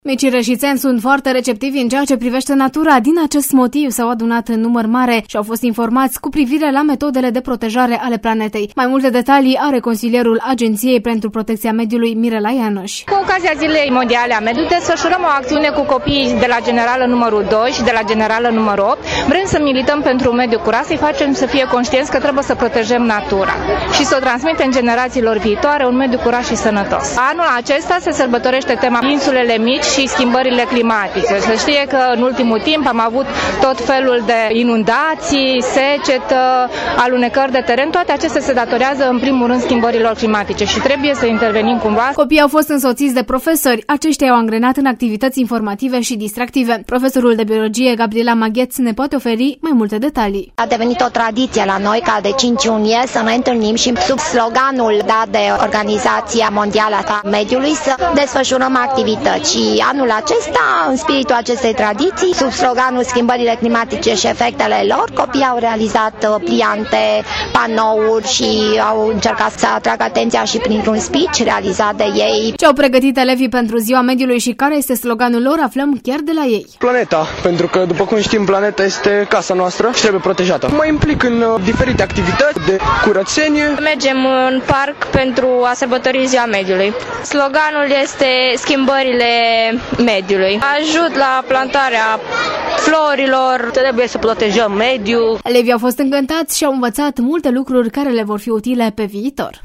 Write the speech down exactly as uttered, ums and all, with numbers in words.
Micii rășițeni sunt foarte receptivi în ceea ce privește natura. Din acest motiv s-au adunat în număr mare și au fost informați cu privire la metodele de protejare ale planetei. Mai multe detalii are consilierul Agenției pentru Protecția Mediului, Mirela Ianoș. Cu ocazia Zilei Mondiale a Mediului desfășurăm o acțiune cu copiii de la Generală numărul doi și de la Generală numărul opt. Vrem să milităm pentru un mediu curat, să-i facem să fie conștienți că trebuie să protejăm natura și să o transmitem generațiilor viitoare un mediu curat și sănătos. Anul acesta se sărbătorește tema Insulele Mici și schimbările climatice. Se știe că în ultimul timp am avut tot felul de inundații, secetă, alunecări de teren. Toate acestea se datorează în primul rând schimbărilor climatice și trebuie să intervenim cumva. Copiii au fost însoțiți de profesori. Aceștia au angrenat în activități informative și distractive. Profesorul de biologie, Gabriela Magheț, ne poate oferi mai multe detalii. A devenit o tradiție la noi ca de cinci iunie să ne întâlnim și sub sloganul dat de Organizația Mondială a Mediului să desfășurăm activități. Și anul acesta, în spiritul acestei tradiții, sub sloganul Schimbările climatice și efectele lor, copiii au realizat pliante, panouri și au încercat să atragă atenția și printr-un speech realizat de ei. Ce au pregătit elevii pentru Ziua Mediului și care este sloganul lor, aflăm chiar de la ei. Planeta, pentru că, după cum știm, planeta este casa noastră și trebuie protejată. Mă implic în uh, diferite activități de curățenie. Mergem în parc pentru a sărbători Ziua Mediului. Sloganul este Schimbările mediului. Ajut la plantarea florilor, trebuie să protejăm mediul. Elevii au fost încântați și au învățat multe lucruri care le vor fi utile pe viitor.